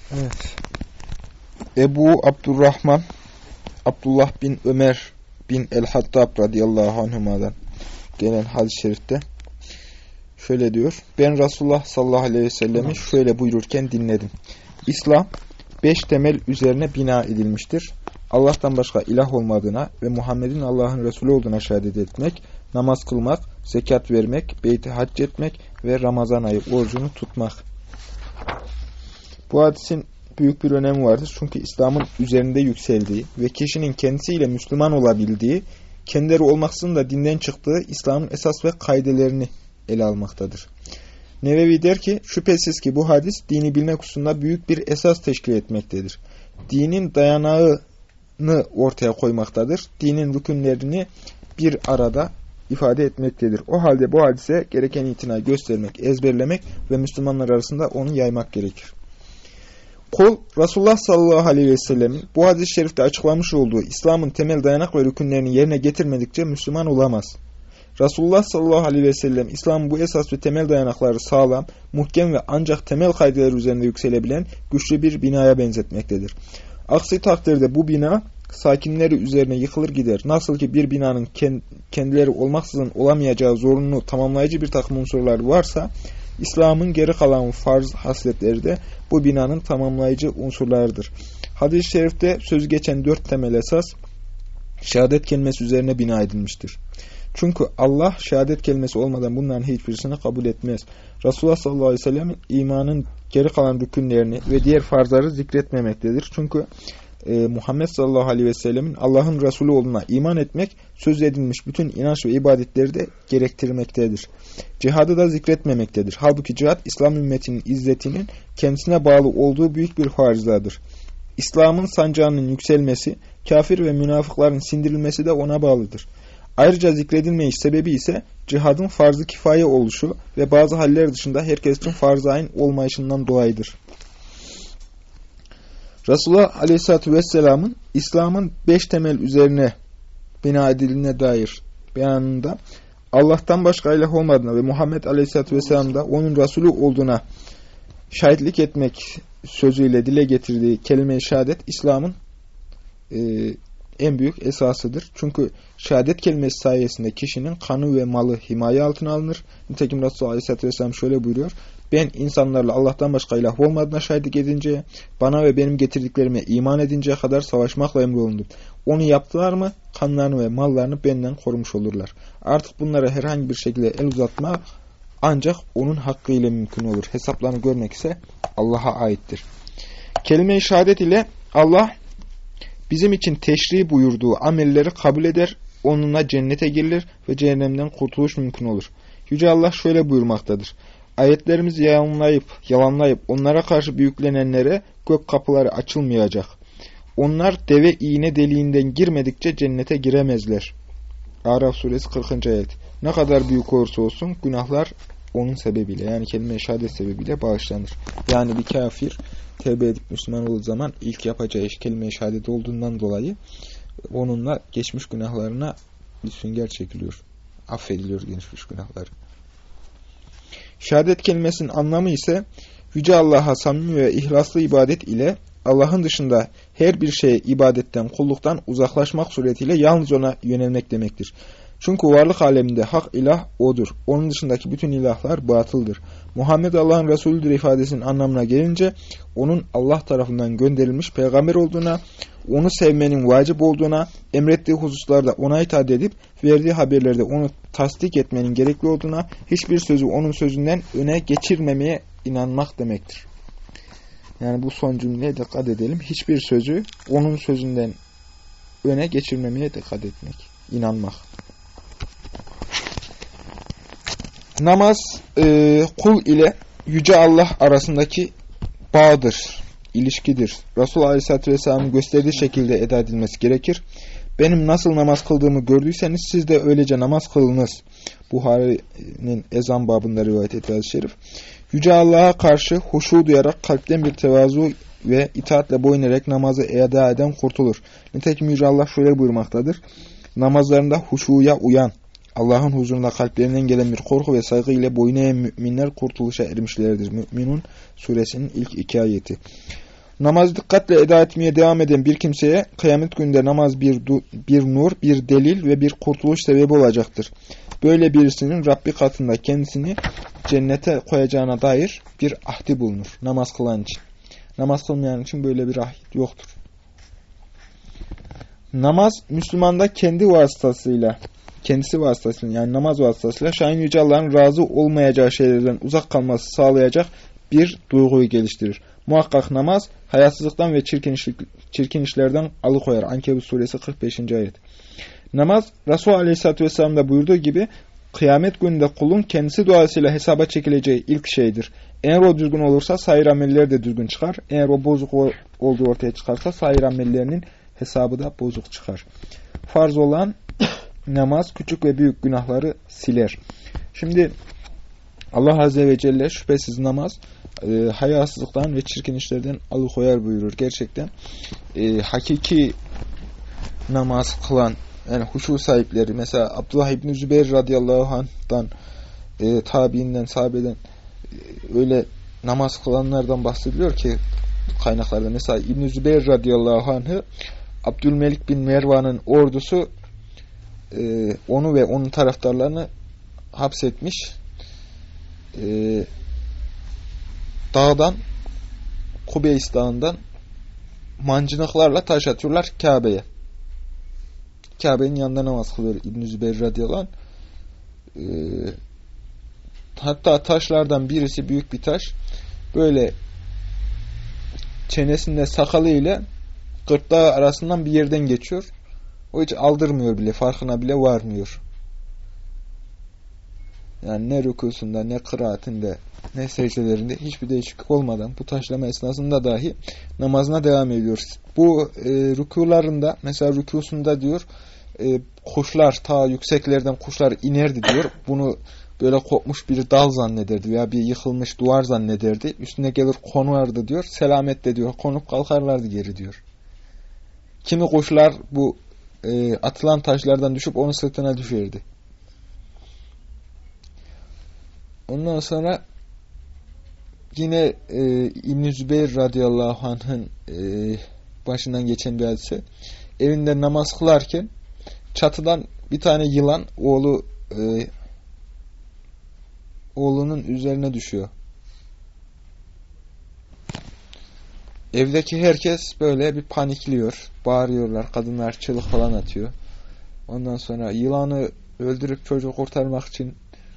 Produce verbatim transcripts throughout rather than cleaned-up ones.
Evet. Ebu Abdurrahman Abdullah bin Ömer bin el-Hattab radıyallahu anhuma'dan gelen hadis-i şerifte şöyle diyor. Ben Resulullah sallallahu aleyhi ve sellem'i şöyle buyururken dinledim. İslam beş temel üzerine bina edilmiştir. Allah'tan başka ilah olmadığına ve Muhammed'in Allah'ın Resulü olduğuna şehadet etmek, namaz kılmak, zekat vermek, beyti hac etmek ve Ramazan ayı orucunu tutmak. Bu hadisin büyük bir önemi vardır. Çünkü İslam'ın üzerinde yükseldiği ve kişinin kendisiyle Müslüman olabildiği, kendileri olmaksızın da dinden çıktığı İslam'ın esas ve kaidelerini ele almaktadır. Nevevi der ki, şüphesiz ki bu hadis dini bilmek hususunda büyük bir esas teşkil etmektedir. Dinin dayanağını ortaya koymaktadır. Dinin rükünlerini bir arada ifade etmektedir. O halde bu hadise gereken itina göstermek, ezberlemek ve Müslümanlar arasında onu yaymak gerekir. Kul, Resulullah sallallahu aleyhi ve sellem'in bu hadis-i şerifte açıklamış olduğu İslam'ın temel dayanak ve rükünlerini yerine getirmedikçe Müslüman olamaz. Resulullah sallallahu aleyhi ve sellem İslam'ın bu esas ve temel dayanakları sağlam, muhkem ve ancak temel kaideler üzerinde yükselebilen güçlü bir binaya benzetmektedir. Aksi takdirde bu bina sakinleri üzerine yıkılır gider. Nasıl ki bir binanın kendileri olmaksızın olamayacağı zorunlu tamamlayıcı bir takım unsurlar varsa, İslam'ın geri kalan farz hasletleri de bu binanın tamamlayıcı unsurlarıdır. Hadis-i şerifte sözü geçen dört temel esas, şehadet kelimesi üzerine bina edilmiştir. Çünkü Allah şehadet kelimesi olmadan bunların hiçbirisini kabul etmez. Resulullah sallallahu aleyhi ve sellem imanın geri kalan rükünlerini ve diğer farzları zikretmemektedir. Çünkü e, Muhammed sallallahu aleyhi ve sellemin Allah'ın Resulü olduğuna iman etmek, söz edilmiş bütün inanç ve ibadetleri de gerektirmektedir. Cihadı da zikretmemektedir. Halbuki cihat, İslam ümmetinin izzetinin kendisine bağlı olduğu büyük bir farzdadır. İslam'ın sancağının yükselmesi, kafir ve münafıkların sindirilmesi de ona bağlıdır. Ayrıca zikredilmeyiş sebebi ise cihadın farz-ı kifaye oluşu ve bazı haller dışında herkes için farz-ı ayn olmayışından dolayıdır. Resulullah aleyhissalatü vesselamın İslam'ın beş temel üzerine bina edildiğine dair beyanında Allah'tan başka ilah olmadığına ve Muhammed aleyhissalatü vesselam da onun Resulü olduğuna şahitlik etmek sözüyle dile getirdiği kelime-i şehadet İslam'ın e, en büyük esasıdır. Çünkü şehadet kelimesi sayesinde kişinin kanı ve malı himaye altına alınır. Nitekim Resulullah Aleyhisselatü Vesselam şöyle buyuruyor. Ben insanlarla Allah'tan başka ilah olmadığına şahitlik edinceye, bana ve benim getirdiklerime iman edinceye kadar savaşmakla emrolundum. Onu yaptılar mı, kanlarını ve mallarını benden korumuş olurlar. Artık bunlara herhangi bir şekilde el uzatma ancak onun hakkıyla mümkün olur. Hesaplarını görmek ise Allah'a aittir. Kelime-i şehadet ile Allah bizim için teşri buyurduğu amelleri kabul eder, onunla cennete girilir ve cehennemden kurtuluş mümkün olur. Yüce Allah şöyle buyurmaktadır. Ayetlerimizi yalanlayıp, yalanlayıp onlara karşı büyüklenenlere gök kapıları açılmayacak. Onlar deve iğne deliğinden girmedikçe cennete giremezler. Araf suresi kırkıncı ayet. Ne kadar büyük olursa olsun günahlar onun sebebiyle, yani kelime-i şehadet sebebiyle bağışlanır. Yani bir kafir tevbe edip Müslüman olduğu zaman ilk yapacağı iş kelime-i şehadet olduğundan dolayı onunla geçmiş günahlarına bir sünger çekiliyor. Affediliyor geçmiş günahları. Şehadet kelimesinin anlamı ise Yüce Allah'a samimi ve ihlaslı ibadet ile Allah'ın dışında her bir şeye ibadetten, kulluktan uzaklaşmak suretiyle yalnız ona yönelmek demektir. Çünkü varlık aleminde hak ilah O'dur. Onun dışındaki bütün ilahlar batıldır. Muhammed Allah'ın Resulüdür ifadesinin anlamına gelince, onun Allah tarafından gönderilmiş peygamber olduğuna, onu sevmenin vacip olduğuna, emrettiği hususlarda ona itaat edip, verdiği haberlerde onu tasdik etmenin gerekli olduğuna, hiçbir sözü onun sözünden öne geçirmemeye inanmak demektir. Yani bu son cümleye dikkat edelim. Hiçbir sözü onun sözünden öne geçirmemeye dikkat etmek, inanmak. Namaz e, kul ile Yüce Allah arasındaki bağdır, ilişkidir. Resulullah Aleyhisselatü Vesselam'ın gösterdiği şekilde eda edilmesi gerekir. Benim nasıl namaz kıldığımı gördüyseniz siz de öylece namaz kılınız. Buhari'nin ezan babında rivayet ettiği hadis-i şerif. Yüce Allah'a karşı huşu duyarak kalpten bir tevazu ve itaatle boyun eğerek namazı eda eden kurtulur. Nitekim Yüce Allah şöyle buyurmaktadır. Namazlarında huşuya uyan, Allah'ın huzurunda kalplerinden gelen bir korku ve saygı ile boyun eğen müminler kurtuluşa ermişlerdir. Mü'minun suresinin ilk iki ayeti. Namazı dikkatle eda etmeye devam eden bir kimseye kıyamet gününde namaz bir, bir nur, bir delil ve bir kurtuluş sebebi olacaktır. Böyle birisinin Rabbi katında kendisini cennete koyacağına dair bir ahdi bulunur. Namaz kılan için. Namaz kılmayan için böyle bir ahit yoktur. Namaz, Müslümanda kendi vasıtasıyla, kendisi vasıtasıyla yani namaz vasıtasıyla Şahin Yüce Allah'ın razı olmayacağı şeylerden uzak kalması sağlayacak bir duyguyu geliştirir. Muhakkak namaz, hayasızlıktan ve çirkin, işlik, çirkin işlerden alıkoyar. Ankebut suresi kırk beşinci ayet. Namaz, Resulullah Aleyhisselatü Vesselam'da buyurduğu gibi, kıyamet gününde kulun kendisi duasıyla hesaba çekileceği ilk şeydir. Eğer o düzgün olursa sair amelleri de düzgün çıkar. Eğer o bozuk olduğu ortaya çıkarsa sair amellerinin hesabı da bozuk çıkar. Farz olan namaz küçük ve büyük günahları siler. Şimdi Allah Azze ve Celle şüphesiz namaz e, hayasızlıktan ve çirkin işlerden alıkoyar buyurur. Gerçekten e, hakiki namaz kılan yani huşu sahipleri mesela Abdullah İbni Zübeyir radıyallahu anh'dan e, tabiinden, sahabeden e, öyle namaz kılanlardan bahsediliyor ki kaynaklarda mesela İbni Zübeyir radıyallahu anh'ı Abdülmelik bin Mervan'ın ordusu e, onu ve onun taraftarlarını hapsetmiş. E, dağdan Kubeys dağından mancınıklarla taş atıyorlar Kabe'ye. Kabe'nin yanında namaz kılıyor İbn-i Zübeyir radıyallahu anh. Ee, hatta taşlardan birisi büyük bir taş. Böyle çenesinde sakalı ile gırtlağı arasından bir yerden geçiyor. O hiç aldırmıyor bile. Farkına bile varmıyor. Yani ne rükûsunda, ne kıraatinde, ne secdelerinde hiçbir değişiklik olmadan bu taşlama esnasında dahi namazına devam ediyoruz. Bu e, rükûlarında mesela rükûsunda diyor e, kuşlar ta yükseklerden kuşlar inerdi diyor. Bunu böyle kopmuş bir dal zannederdi veya bir yıkılmış duvar zannederdi. Üstüne gelir konardı diyor. Selametle diyor. Konup kalkarlardı geri diyor. Kimi kuşlar bu e, atılan taşlardan düşüp onun sırtına düşerdi. Ondan sonra yine e, İbn-i Zübeyir radıyallahu anh'ın e, başından geçen bir hadise. Evinde namaz kılarken çatıdan bir tane yılan oğlu e, oğlunun üzerine düşüyor. Evdeki herkes böyle bir panikliyor. Bağırıyorlar. Kadınlar çığlık falan atıyor. Ondan sonra yılanı öldürüp çocuğu kurtarmak için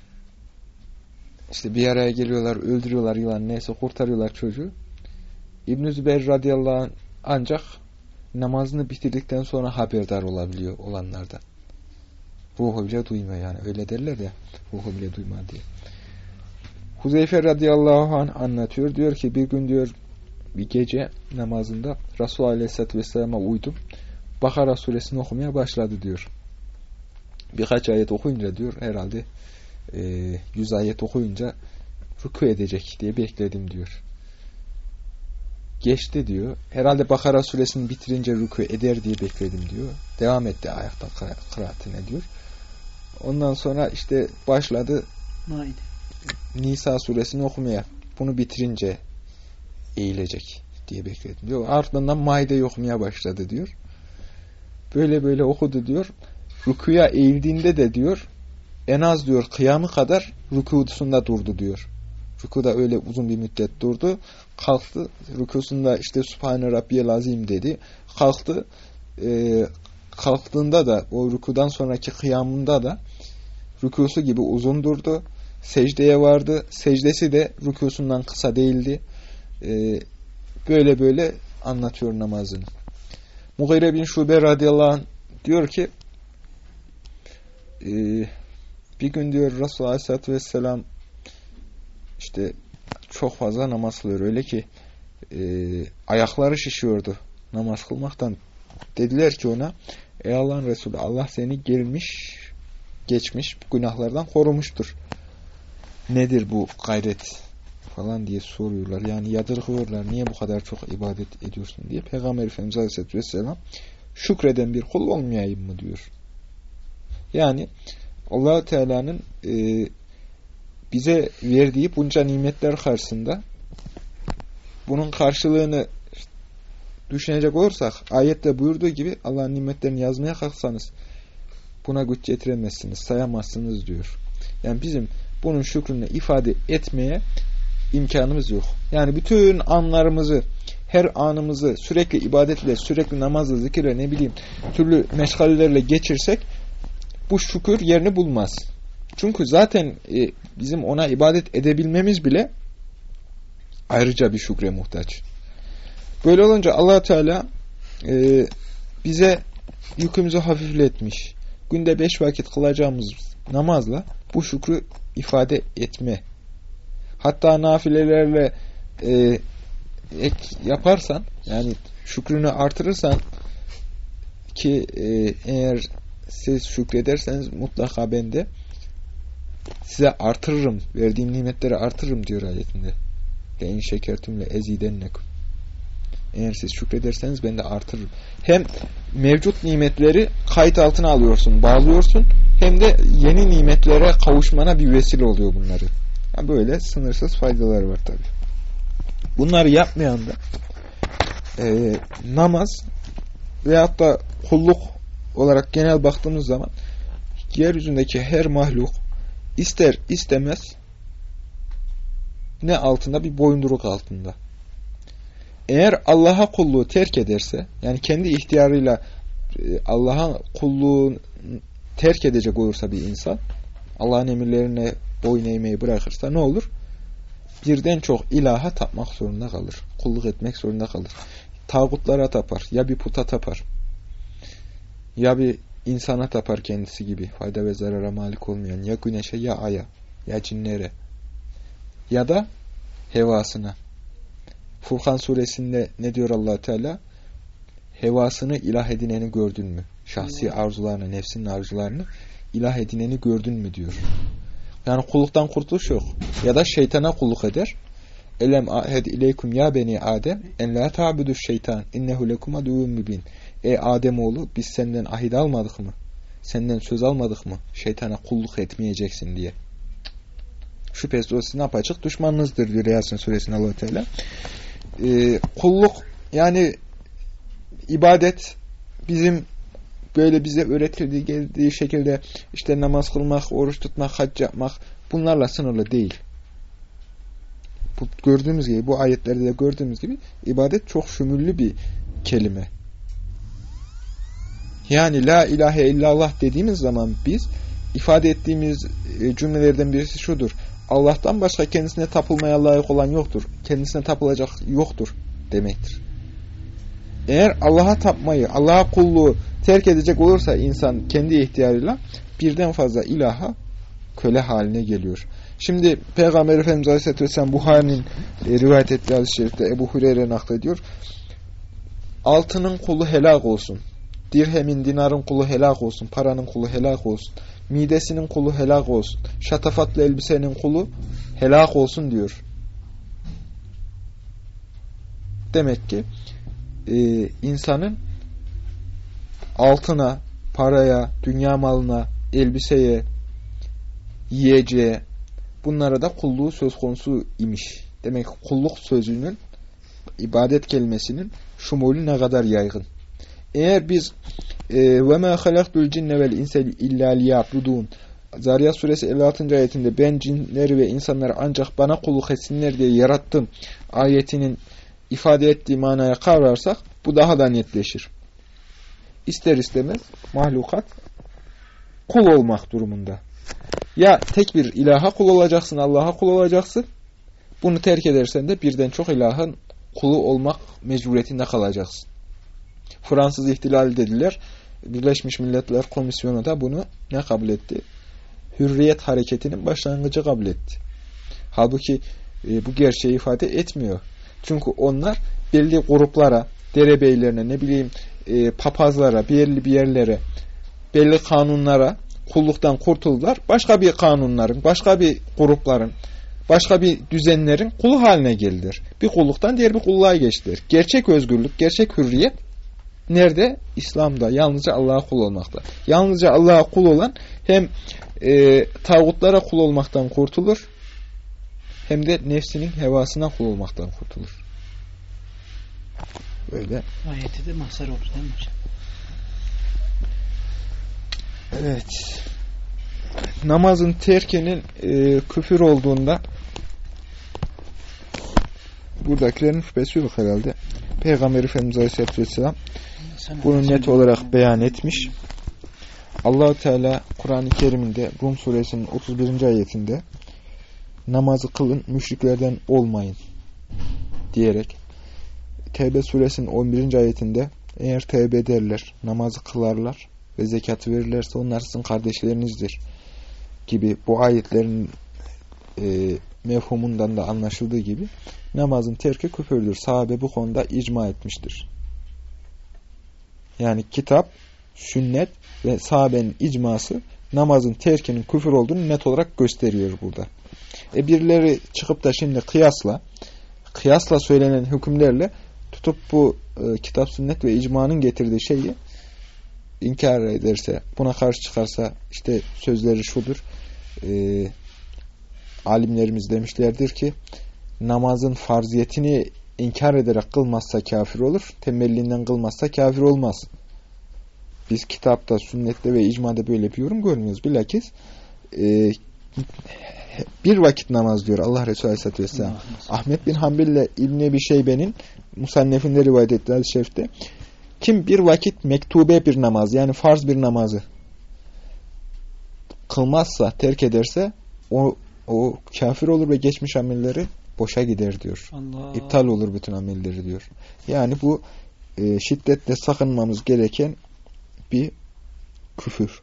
İşte bir araya geliyorlar, öldürüyorlar yılan neyse kurtarıyorlar çocuğu. İbn-i Zübeyir radıyallahu anh ancak namazını bitirdikten sonra haberdar olabiliyor olanlardan. Ruhu bile duymuyor yani. Öyle derler ya. Ruhu bile duymuyor diye. Huzeyfe radıyallahu anh anlatıyor. Diyor ki bir gün diyor bir gece namazında Resulullah aleyhisselatü vesselam'a uydum. Bakara suresini okumaya başladı diyor. Birkaç ayet okuyunca diyor herhalde yüz ayet okuyunca rükû edecek diye bekledim diyor. Geçti diyor. Herhalde Bakara suresini bitirince rükû eder diye bekledim diyor. Devam etti ayakta kıraatine diyor. Ondan sonra işte başladı Maide. Nisa suresini okumaya. Bunu bitirince eğilecek diye bekledim diyor. Ardından Maide'yi okumaya başladı diyor. Böyle böyle okudu diyor. Rükûya eğildiğinde de diyor en az diyor kıyamı kadar rükûsunda durdu diyor. Rükûda öyle uzun bir müddet durdu. Kalktı. Rükûsunda işte Sübhane Rabbiyel Azim dedi. Kalktı. E, kalktığında da o rükûdan sonraki kıyamında da rükûsu gibi uzun durdu. Secdeye vardı. Secdesi de rükûsundan kısa değildi. E, böyle böyle anlatıyor namazını. Mughire bin Şube radıyallahu anh diyor ki eee bir gün diyor Resulullah Aleyhisselatü Vesselam işte çok fazla namaz kılıyor. Öyle ki e, ayakları şişiyordu namaz kılmaktan. Dediler ki ona ey Allah'ın Resulü Allah seni gelmiş geçmiş günahlardan korumuştur. Nedir bu gayret falan diye soruyorlar. Yani yadırgıyorlar. Niye bu kadar çok ibadet ediyorsun diye. Peygamber Efendimiz Aleyhisselatü Vesselam şükreden bir kul olmayayım mı diyor. Yani Allah-u Teala'nın e, bize verdiği bunca nimetler karşısında bunun karşılığını düşünecek olursak ayette buyurduğu gibi Allah'ın nimetlerini yazmaya kalksanız buna güç getiremezsiniz, sayamazsınız diyor. Yani bizim bunun şükrünü ifade etmeye imkanımız yok. Yani bütün anlarımızı, her anımızı sürekli ibadetle, sürekli namazla, zikirle, ne bileyim türlü meşgalelerle geçirsek bu şükür yerini bulmaz. Çünkü zaten e, bizim ona ibadet edebilmemiz bile ayrıca bir şükre muhtaç. Böyle olunca Allah Teala e, bize yükümüzü hafifletmiş. Günde beş vakit kılacağımız namazla bu şükrü ifade etme. Hatta nafilelerle e, ek yaparsan, yani şükrünü artırırsan ki e, eğer siz şükrederseniz mutlaka ben de size artırırım, verdiğim nimetleri artırırım diyor ayetinde. Le in şekertum le ezidennekum. Eğer siz şükrederseniz ben de artırırım. Hem mevcut nimetleri kayıt altına alıyorsun, bağlıyorsun, hem de yeni nimetlere kavuşmana bir vesile oluyor bunları. Yani böyle sınırsız faydaları var tabi. Bunları yapmayan da e, namaz veyahut da kulluk olarak genel baktığımız zaman yeryüzündeki her mahluk ister istemez ne altında? Bir boyunduruk altında. Eğer Allah'a kulluğu terk ederse, yani kendi ihtiyarıyla Allah'a kulluğu terk edecek olursa bir insan, Allah'ın emirlerine boyun eğmeyi bırakırsa ne olur? Birden çok ilaha tapmak zorunda kalır. Kulluk etmek zorunda kalır. Tağutlara tapar. Ya bir puta tapar. Ya bir insana tapar kendisi gibi. Fayda ve zarara malik olmayan. Ya güneşe ya aya. Ya cinlere. Ya da hevasına. Furkan suresinde ne diyor Allah Teala? Hevasını ilah edineni gördün mü? Şahsi arzularını, nefsinin arzularını ilah edineni gördün mü diyor. Yani kulluktan kurtuluş yok. Ya da şeytana kulluk eder. Elem ahed ileykum ya beni Adem en la ta'budu şeytan innehu lekum aduwwun mübin. Ey Ademoğlu, biz senden ahit almadık mı? Senden söz almadık mı? Şeytana kulluk etmeyeceksin diye. Şüphesiz o sizin apaçık düşmanınızdır diyor Yasin suresinde Allah Teala. Ee, kulluk yani ibadet bizim böyle bize öğretildiği geldiği şekilde işte namaz kılmak, oruç tutmak, hac yapmak bunlarla sınırlı değil. Bu gördüğümüz gibi, bu ayetlerde de gördüğümüz gibi ibadet çok şümüllü bir kelime. Yani la ilahe illallah dediğimiz zaman biz ifade ettiğimiz cümlelerden birisi şudur: Allah'tan başka kendisine tapılmaya layık olan yoktur. Kendisine tapılacak yoktur demektir. Eğer Allah'a tapmayı, Allah'a kulluğu terk edecek olursa insan kendi ihtiyarıyla birden fazla ilaha köle haline geliyor. Şimdi Peygamber Efendimiz Aleyhisselatü Vesselam Buhari'nin e, rivayet ettiği hadis-i şerifte Ebu Hureyre naklediyor. Altının kulu helak olsun. Dirhemin, dinarın kulu helak olsun. Paranın kulu helak olsun. Midesinin kulu helak olsun. Şatafatlı elbisenin kulu helak olsun diyor. Demek ki e, insanın altına, paraya, dünya malına, elbiseye, yiyeceğe, bunlara da kulluğu söz konusu imiş. Demek ki kulluk sözünün, ibadet kelimesinin şumulü ne kadar yaygın. Eğer biz ve ma halaktul cinne vel insa illa liya'budun, Zariyat suresi elli altıncı ayetinde ben cinleri ve insanları ancak bana kulluk etsinler diye yarattım ayetinin ifade ettiği manaya kavrarsak bu daha da netleşir. İster istemez mahlukat kul olmak durumunda. Ya tek bir ilaha kul olacaksın, Allah'a kul olacaksın. Bunu terk edersen de birden çok ilahın kulu olmak mecburiyetinde kalacaksın. Fransız ihtilal dediler. Birleşmiş Milletler Komisyonu da bunu ne kabul etti? Hürriyet hareketinin başlangıcı kabul etti. Halbuki e, bu gerçeği ifade etmiyor. Çünkü onlar belli gruplara, derebeylerine, ne bileyim e, papazlara, belli bir yerlere, belli kanunlara kulluktan kurtuldular. Başka bir kanunların, başka bir grupların, başka bir düzenlerin kulu haline geldiler. Bir kulluktan diğer bir kulluğa geçtiler. Gerçek özgürlük, gerçek hürriyet nerede? İslam'da. Yalnızca Allah'a kul olmakta. Yalnızca Allah'a kul olan hem e, tağutlara kul olmaktan kurtulur, hem de nefsinin hevasına kul olmaktan kurtulur. Böyle. Ayette de mahsar olur değil mi hocam? Evet. Namazın terkinin e, küfür olduğunda buradakilerin şüphesi yok herhalde. Peygamber Efendimiz Aleyhisselatü Vesselam bunu net olarak beyan etmiş. Allah-u Teala Kur'an-ı Kerim'inde Rum suresinin otuz birinci ayetinde namazı kılın, müşriklerden olmayın diyerek, Tevbe suresinin on birinci ayetinde eğer tevbe ederler, namazı kılarlar ve zekatı verirlerse onlar sizin kardeşlerinizdir gibi bu ayetlerin e, mefhumundan da anlaşıldığı gibi namazın terki küfürdür. Sahabe bu konuda icma etmiştir. Yani kitap, sünnet ve sahabenin icması namazın terkinin küfür olduğunu net olarak gösteriyor burada. E birileri çıkıp da şimdi kıyasla kıyasla söylenen hükümlerle tutup bu e, kitap, sünnet ve icmanın getirdiği şeyi inkar ederse, buna karşı çıkarsa işte sözleri şudur. E, alimlerimiz demişlerdir ki namazın farziyetini inkar ederek kılmazsa kafir olur, temellinden kılmazsa kafir olmaz. Biz kitapta, sünnette ve icmada böyle bir yorum görmüyoruz. Bilakis e, bir vakit namaz diyor Allah Resulü Aleyhisselatü Vesselam. Ahmet bin Hanbel ile İbn Ebi Şeybe'nin Musannef'inde rivayet ettiği hadis-i şerifte kim bir vakit mektube bir namaz, yani farz bir namazı kılmazsa, terk ederse o, o kafir olur ve geçmiş amelleri boşa gider diyor. Allah. İptal olur bütün amelleri diyor. Yani bu e, şiddetle sakınmamız gereken bir küfür.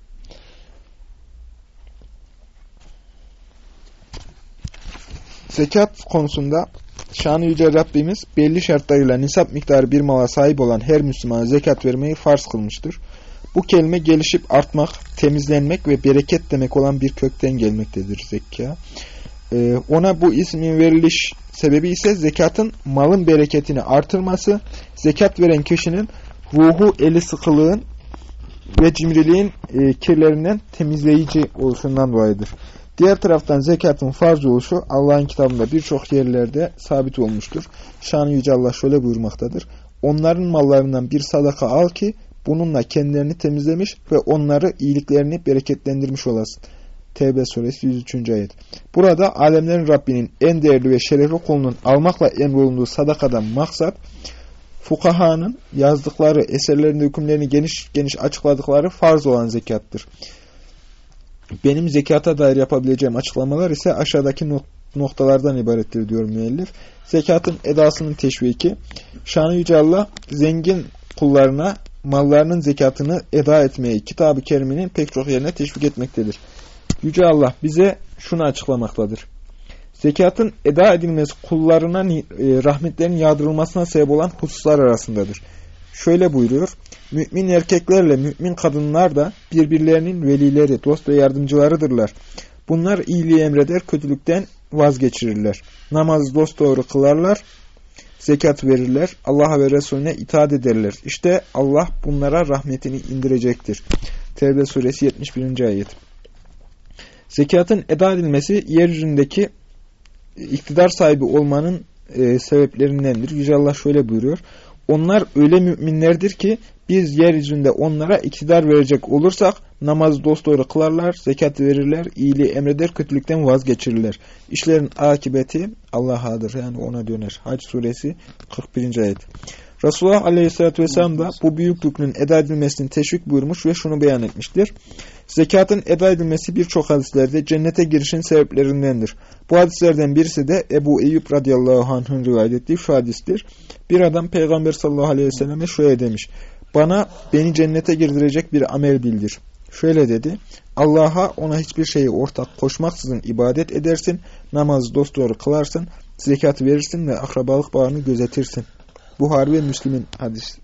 Zekat konusunda şan-ı yüce Rabbimiz belli şartlarıyla nisap miktarı bir mala sahip olan her Müslümana zekat vermeyi farz kılmıştır. Bu kelime gelişip artmak, temizlenmek ve bereket demek olan bir kökten gelmektedir zekâ. Ee, ona bu ismin veriliş sebebi ise zekatın malın bereketini artırması, zekat veren kişinin ruhu, eli sıkılığın ve cimriliğin e, kirlerinden temizleyici oluşundan dolayıdır. Diğer taraftan zekatın farz oluşu Allah'ın kitabında birçok yerlerde sabit olmuştur. Şan-ı Yüce Allah şöyle buyurmaktadır. Onların mallarından bir sadaka al ki bununla kendilerini temizlemiş ve onları iyiliklerini bereketlendirmiş olasın. Tevbe suresi yüz üçüncü ayet. Burada alemlerin Rabbinin en değerli ve şerefli kulunun almakla emrolunduğu sadakadan maksat, fukahanın yazdıkları eserlerinde hükümlerini geniş geniş açıkladıkları farz olan zekattır. Benim zekata dair yapabileceğim açıklamalar ise aşağıdaki noktalardan ibarettir diyor müellif. Zekatın edasının teşviki, Şan-ı Yüce Allah zengin kullarına mallarının zekatını eda etmeyi Kitab-ı Kerim'inin pek çok yerine teşvik etmektedir. Yüce Allah bize şunu açıklamaktadır. Zekatın eda edilmesi kullarına rahmetlerin yağdırılmasına sebep olan hususlar arasındadır. Şöyle buyuruyor. Mümin erkeklerle mümin kadınlar da birbirlerinin velileri, dost ve yardımcılarıdırlar. Bunlar iyiliği emreder, kötülükten vazgeçirirler. Namazı dosdoğru kılarlar, zekat verirler, Allah'a ve Resulüne itaat ederler. İşte Allah bunlara rahmetini indirecektir. Tevbe suresi yetmiş birinci ayet. Zekatın eda edilmesi yeryüzündeki iktidar sahibi olmanın e, sebeplerindendir. Yüce Allah şöyle buyuruyor. Onlar öyle müminlerdir ki biz yeryüzünde onlara iktidar verecek olursak namazı dosdoğru kılarlar, zekat verirler, iyiliği emreder, kötülükten vazgeçirirler. İşlerin akıbeti Allah'adır. Yani ona döner. Hac suresi kırk birinci ayet. Resulullah Aleyhisselatü Vesselam da bu büyük rüknün eda edilmesini teşvik buyurmuş ve şunu beyan etmiştir. Zekatın eda edilmesi birçok hadislerde cennete girişin sebeplerindendir. Bu hadislerden birisi de Ebu Eyyub radıyallahu anh'ın rivayet ettiği şu hadistir. Bir adam Peygamber sallallahu aleyhi ve selleme şöyle demiş. Bana beni cennete girdirecek bir amel bildir. Şöyle dedi. Allah'a ona hiçbir şeyi ortak koşmaksızın ibadet edersin, namazı dosdoğru kılarsın, zekat verirsin ve akrabalık bağını gözetirsin. Buhari ve Müslim'in hadisi.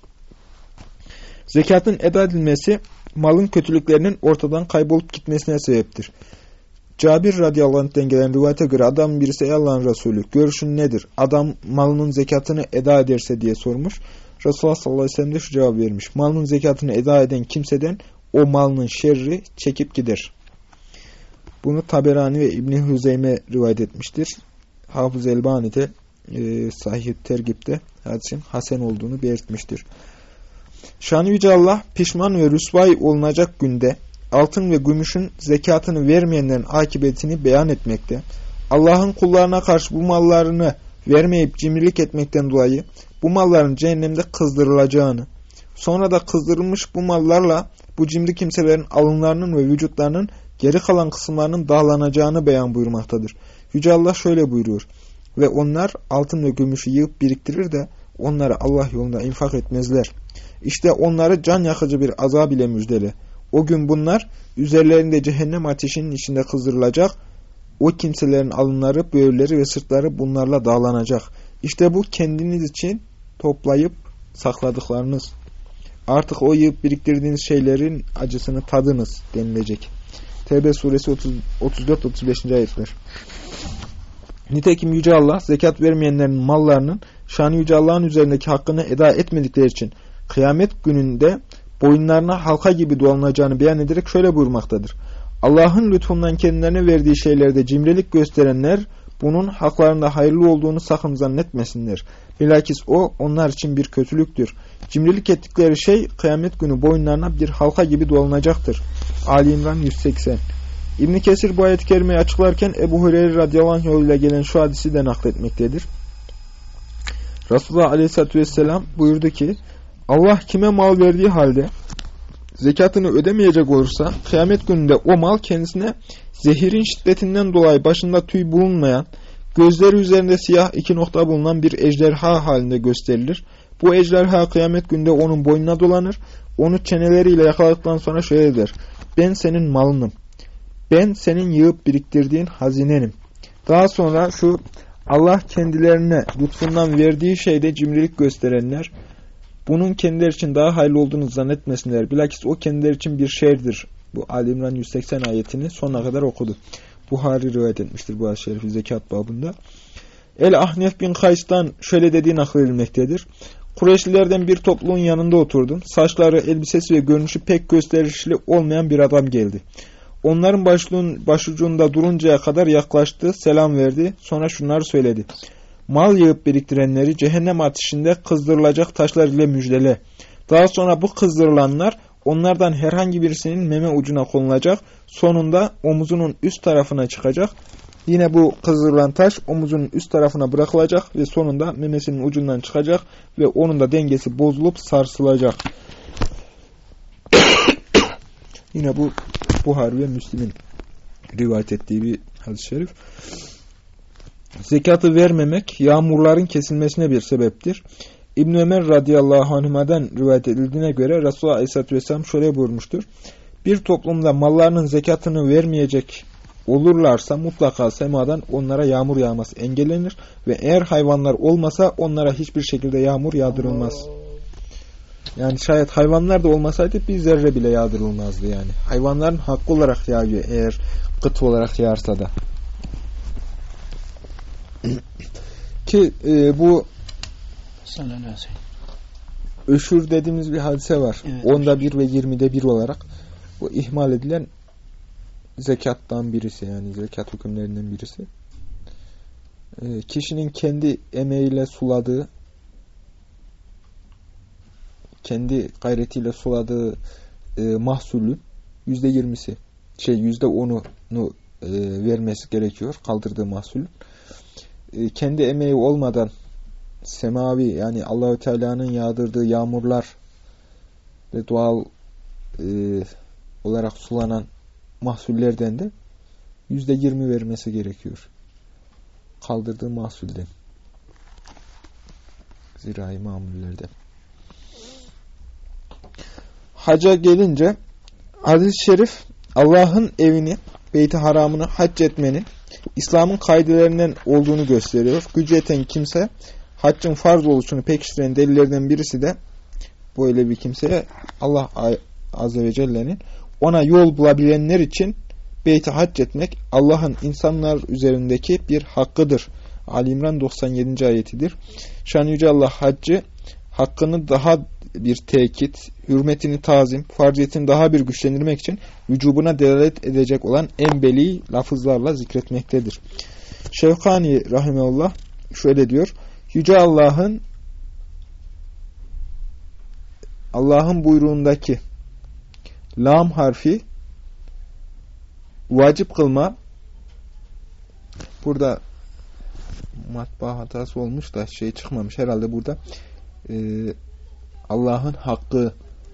Zekatın eda edilmesi malın kötülüklerinin ortadan kaybolup gitmesine sebeptir. Cabir radıyallahu anh'ten gelen rivayete göre adam birisi ey Allah'ın Resulü görüşün nedir? Adam malının zekatını eda ederse diye sormuş. Resulullah sallallahu aleyhi ve sellem de şu cevap vermiş. Malının zekatını eda eden kimseden o malının şerri çekip gider. Bunu Taberani ve İbn-i Hüzeyme rivayet etmiştir. Hafız Elbani de e, Sahih Tergib'de hadisin hasen olduğunu belirtmiştir. Şan-ı Yüce Allah pişman ve rüsvay olunacak günde altın ve gümüşün zekatını vermeyenlerin akıbetini beyan etmekte. Allah'ın kullarına karşı bu mallarını vermeyip cimrilik etmekten dolayı bu malların cehennemde kızdırılacağını, sonra da kızdırılmış bu mallarla bu cimri kimselerin alınlarının ve vücutlarının geri kalan kısımlarının dağlanacağını beyan buyurmaktadır. Yüce Allah şöyle buyuruyor: ve onlar altın ve gümüşü yığıp biriktirir de onları Allah yolunda infak etmezler. İşte onları can yakıcı bir azab ile müjdele. O gün bunlar üzerlerinde cehennem ateşinin içinde kızdırılacak. O kimselerin alınları, böğürleri ve sırtları bunlarla dağlanacak. İşte bu kendiniz için toplayıp sakladıklarınız. Artık o yığıp biriktirdiğiniz şeylerin acısını tadınız denilecek. Tevbe suresi otuz dört otuz beş. ayetler. Nitekim Yüce Allah zekat vermeyenlerin mallarının şan-ı Yüce Allah'ın üzerindeki hakkını eda etmedikleri için kıyamet gününde boyunlarına halka gibi dolanacağını beyan ederek şöyle buyurmaktadır: Allah'ın lütfundan kendilerine verdiği şeylerde cimrilik gösterenler bunun haklarında hayırlı olduğunu sakın zannetmesinler. Bilakis o onlar için bir kötülüktür. Cimrilik ettikleri şey kıyamet günü boyunlarına bir halka gibi dolanacaktır. Ali İmran yüz seksen. İbn Kesir bu ayet-i kerimeyi açıklarken Ebu Hureyre radıyallahu anh ile gelen şu hadisi de nakletmektedir. Resulullah aleyhissalatü vesselam buyurdu ki: Allah kime mal verdiği halde zekatını ödemeyecek olursa kıyamet gününde o mal kendisine zehirin şiddetinden dolayı başında tüy bulunmayan, gözleri üzerinde siyah iki nokta bulunan bir ejderha halinde gösterilir. Bu ejderha kıyamet günde onun boynuna dolanır. Onu çeneleriyle yakaladıktan sonra şöyle der: ben senin malınım. Ben senin yığıp biriktirdiğin hazinenim. Daha sonra şu Allah kendilerine lütfundan verdiği şeyde cimrilik gösterenler bunun kendileri için daha hayırlı olduğunu zannetmesinler. Bilakis o kendileri için bir şerdir. Bu Ali İmran yüz seksen ayetini sonuna kadar okudu. Buhari rivayet etmiştir bu hadis-i şerifi zekat babında. El-Ahnef bin Kays'tan şöyle dediği nakledilmektedir: Kureyşlilerden bir topluluğun yanında oturdum. Saçları, elbisesi ve görünüşü pek gösterişli olmayan bir adam geldi. Onların başluğun, başucunda duruncaya kadar yaklaştı, selam verdi. Sonra şunları söyledi: mal yığıp biriktirenleri cehennem ateşinde kızdırılacak taşlar ile müjdele. Daha sonra bu kızdırılanlar onlardan herhangi birisinin meme ucuna konulacak. Sonunda omuzunun üst tarafına çıkacak. Yine bu kızdırılan taş omuzunun üst tarafına bırakılacak ve sonunda memesinin ucundan çıkacak ve onun da dengesi bozulup sarsılacak. Yine bu Buhari ve Müslim'in rivayet ettiği bir hadis-i şerif. Zekatı vermemek yağmurların kesilmesine bir sebeptir. İbn Ömer radıyallahu anhuma'dan rivayet edildiğine göre Resulullah aleyhissalatü vesselam şöyle buyurmuştur: bir toplumda mallarının zekatını vermeyecek olurlarsa mutlaka semadan onlara yağmur yağması engellenir ve eğer hayvanlar olmasa onlara hiçbir şekilde yağmur yağdırılmaz. Yani şayet hayvanlar da olmasaydı bir zerre bile yağdırılmazdı yani. Hayvanların hakkı olarak yağıyor eğer kıt olarak yağarsa da. Ki e, bu öşür dediğimiz bir hadise var. Evet, onda bir ve yirmide bir olarak bu ihmal edilen zekattan birisi, yani zekat hükümlerinden birisi. E, kişinin kendi emeğiyle suladığı, kendi gayretiyle suladığı e, mahsulün yüzde yirmisi, şey yüzde onunu e, vermesi gerekiyor, kaldırdığı mahsulün. E, kendi emeği olmadan semavi, yani Allahu Teala'nın yağdırdığı yağmurlar ve doğal e, olarak sulanan mahsullerden de yüzde yirmi vermesi gerekiyor. Kaldırdığı mahsulden. Zirai mamullerden. Haca gelince hadis-i şerif Allah'ın evini, Beyt-i Haram'ını hac etmenin İslam'ın kaidelerinden olduğunu gösteriyor. Gücü yeten kimse haccın farz oluşunu pekiştiren delillerden birisi de böyle bir kimseye Allah Azze ve Celle'nin ona yol bulabilenler için Beyt'i hac etmek Allah'ın insanlar üzerindeki bir hakkıdır. Ali İmran doksan yedinci ayetidir. Şan-ı Yüce Allah haccı hakkını daha bir tekit, hürmetini tazim, farziyetini daha bir güçlendirmek için vücubuna delalet edecek olan en beli lafızlarla zikretmektedir. Şevkani rahimeullah şöyle diyor. Yüce Allah'ın Allah'ın buyruğundaki lam harfi vacip kılma, burada matbaa hatası olmuş da şey çıkmamış herhalde burada. Ee, Allah'ın hakkı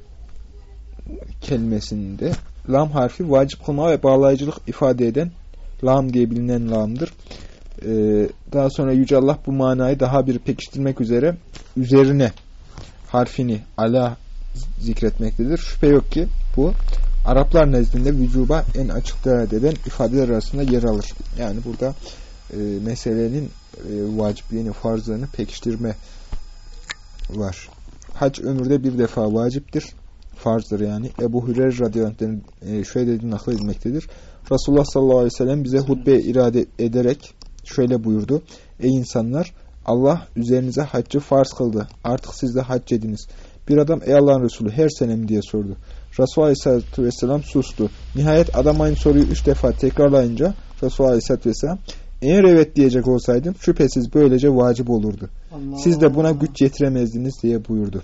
kelimesinde lam harfi vacip kılma ve bağlayıcılık ifade eden lam diye bilinen lamdır. Ee, daha sonra Yüce Allah bu manayı daha bir pekiştirmek üzere üzerine harfini ala zikretmektedir. Şüphe yok ki bu Araplar nezdinde vücuba en açık delalet eden ifadeler arasında yer alır. Yani burada e, meselenin e, vacipliğini, farzlığını pekiştirme var. Hac ömürde bir defa vaciptir. Farzdır yani. Ebu Hüreyre radıyallahu anh'ın e, şöyle dediğini nakledilmektedir. Resulullah sallallahu aleyhi ve sellem bize hutbe irade ederek şöyle buyurdu. Ey insanlar! Allah üzerinize haccı farz kıldı. Artık siz de hac ediniz. Bir adam ey Allah'ın Resulü her sene mi diye sordu. Resulullah aleyhissalatü vesselam sustu. Nihayet adam aynı soruyu üç defa tekrarlayınca Resulullah aleyhissalatü vesselam eğer evet diyecek olsaydım şüphesiz böylece vacip olurdu. Allah Siz de buna güç yetiremezdiniz diye buyurdu.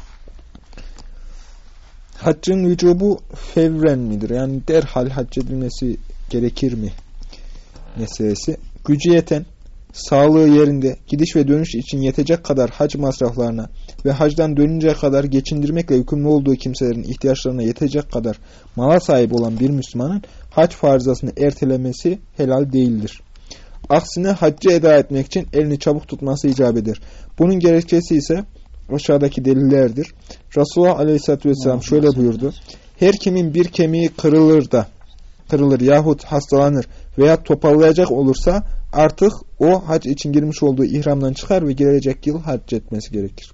Haccın vücubu fevren midir? Yani derhal hac edilmesi gerekir mi? Meselesi. Gücü yeten, sağlığı yerinde, gidiş ve dönüş için yetecek kadar hac masraflarına ve hacdan dönünceye kadar geçindirmekle yükümlü olduğu kimselerin ihtiyaçlarına yetecek kadar mala sahip olan bir Müslümanın hac farzasını ertelemesi helal değildir. Aksine haccı eda etmek için elini çabuk tutması icap eder. Bunun gerekçesi ise aşağıdaki delillerdir. Resulullah Aleyhisselatü Vesselam şöyle buyurdu. Her kimin bir kemiği kırılır da kırılır yahut hastalanır veya toparlayacak olursa artık o hac için girmiş olduğu ihramdan çıkar ve gelecek yıl hac etmesi gerekir.